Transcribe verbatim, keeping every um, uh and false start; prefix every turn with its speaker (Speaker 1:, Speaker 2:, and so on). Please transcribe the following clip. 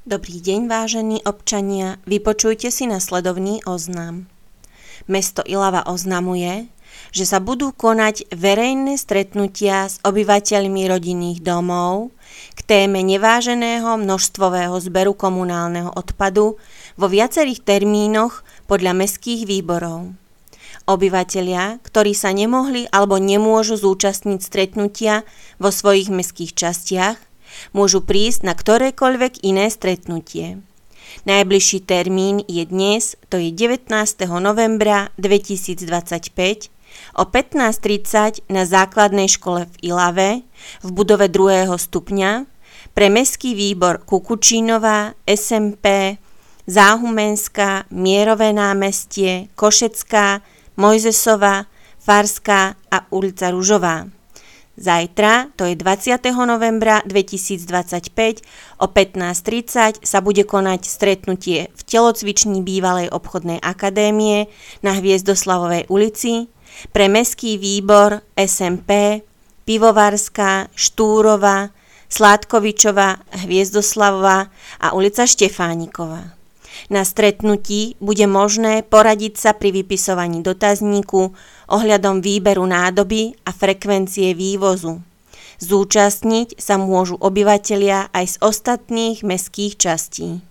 Speaker 1: Dobrý deň, vážení občania, vypočujte si nasledovný oznam. Mesto Ilava oznamuje, že sa budú konať verejné stretnutia s obyvateľmi rodinných domov k téme neváženého množstvového zberu komunálneho odpadu vo viacerých termínoch podľa mestských výborov. Obyvatelia, ktorí sa nemohli alebo nemôžu zúčastniť stretnutia vo svojich mestských častiach, môžu prísť na ktorékoľvek iné stretnutie. Najbližší termín je dnes, to je devätnásteho novembra dvetisícdvadsaťpäť o pätnásť tridsať na základnej škole v Ilave v budove druhého stupňa pre mestský výbor Kukučínová, es em pé, Záhumenská, Mierové námestie, Košecká, Mojzesova, Farská a ulica Ružová. Zajtra, to je dvadsiateho novembra dvetisícdvadsaťpäť o pätnásť tridsať sa bude konať stretnutie v telocvični bývalej obchodnej akadémie na Hviezdoslavovej ulici pre mestský výbor es em pé, Pivovarská, Štúrova, Sládkovičova, Hviezdoslavová a ulica Štefánikova. Na stretnutí bude možné poradiť sa pri vypisovaní dotazníku ohľadom výberu nádoby a frekvencie vývozu. Zúčastniť sa môžu obyvatelia aj z ostatných mestských častí.